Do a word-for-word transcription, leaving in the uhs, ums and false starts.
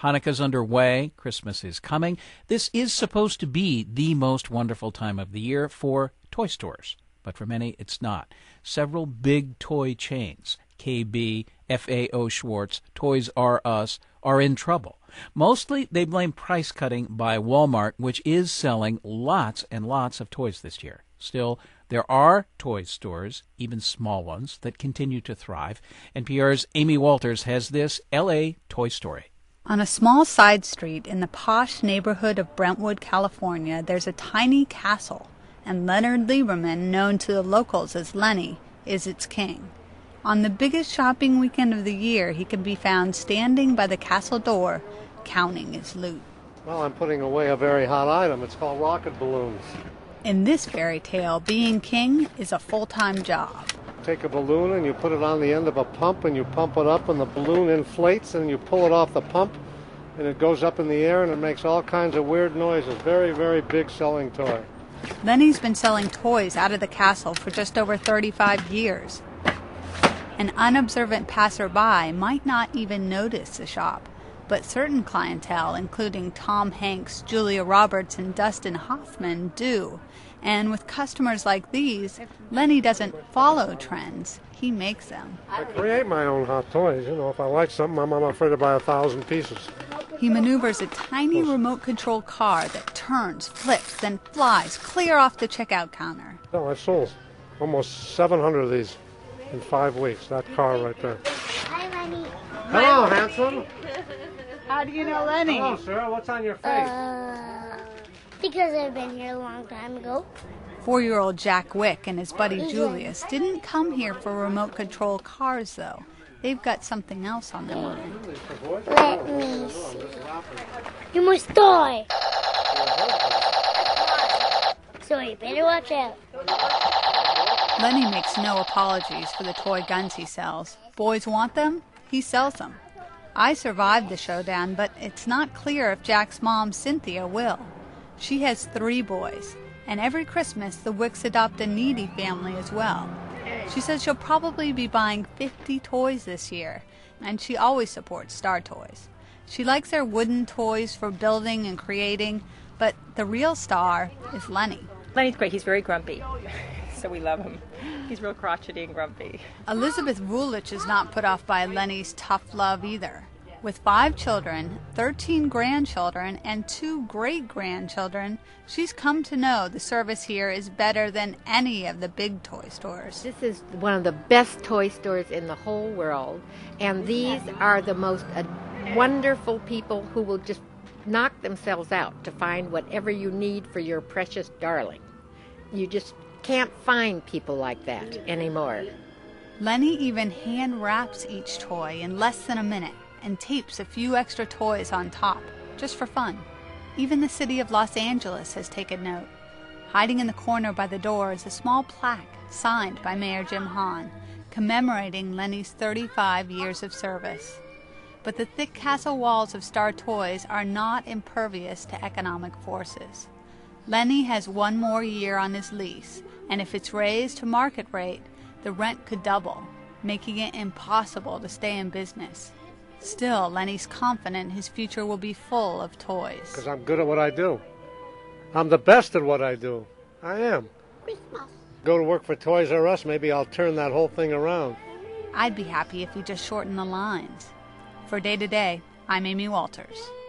Hanukkah's underway. Christmas is coming. This is supposed to be the most wonderful time of the year for toy stores, but for many it's not. Several big toy chains, K B, F A O Schwarz, Toys R Us, are in trouble. Mostly they blame price cutting by Walmart, which is selling lots and lots of toys this year. Still, there are toy stores, even small ones, that continue to thrive. N P R's Amy Walters has this L A Toy Story. On a small side street in the posh neighborhood of Brentwood, California, there's a tiny castle, and Leonard Lieberman, known to the locals as Lenny, is its king. On the biggest shopping weekend of the year, he can be found standing by the castle door, counting his loot. Well, I'm putting away a very hot item. It's called rocket balloons. In this fairy tale, being king is a full-time job. Take a balloon and you put it on the end of a pump and you pump it up and the balloon inflates and you pull it off the pump and it goes up in the air and it makes all kinds of weird noises. Very, very big selling toy. Lenny's been selling toys out of the castle for just over thirty-five years. An unobservant passerby might not even notice the shop, but certain clientele, including Tom Hanks, Julia Roberts, and Dustin Hoffman, do. And with customers like these, Lenny doesn't follow trends. He makes them. I create my own hot toys. You know, if I like something, I'm, I'm afraid to buy a thousand pieces. He maneuvers a tiny remote-control car that turns, flips, then flies clear off the checkout counter. No, I sold almost seven hundred of these in five weeks. That car right there. Hi, Lenny. Hello, handsome. How do you know Lenny? Hello, sir. What's on your face? Uh, because I've been here a long time ago. Four-year-old Jack Wick and his buddy Julius didn't come here for remote-control cars, though. They've got something else on their mind. Let me see. You must die. So you better watch out. Lenny makes no apologies for the toy guns he sells. Boys want them, he sells them. I survived the showdown, but it's not clear if Jack's mom, Cynthia, will. She has three boys, and every Christmas the Wicks adopt a needy family as well. She says she'll probably be buying fifty toys this year, and she always supports Star Toys. She likes their wooden toys for building and creating, but the real star is Lenny. Lenny's great. He's very grumpy, so we love him. He's real crotchety and grumpy. Elizabeth Rulich is not put off by Lenny's tough love either. With five children, thirteen grandchildren, and two great-grandchildren, she's come to know the service here is better than any of the big toy stores. This is one of the best toy stores in the whole world, and these are the most uh, wonderful people who will just knock themselves out to find whatever you need for your precious darling. You just can't find people like that anymore. Lenny even hand wraps each toy in less than a minute and tapes a few extra toys on top, just for fun. Even the city of Los Angeles has taken note. Hiding in the corner by the door is a small plaque signed by Mayor Jim Hahn, commemorating Lenny's thirty-five years of service. But the thick castle walls of Star Toys are not impervious to economic forces. Lenny has one more year on his lease, and if it's raised to market rate, the rent could double, making it impossible to stay in business. Still, Lenny's confident his future will be full of toys. Because I'm good at what I do. I'm the best at what I do. I am. Christmas. Go to work for Toys R Us, maybe I'll turn that whole thing around. I'd be happy if you just shortened the lines. For Day to Day, I'm Amy Walters.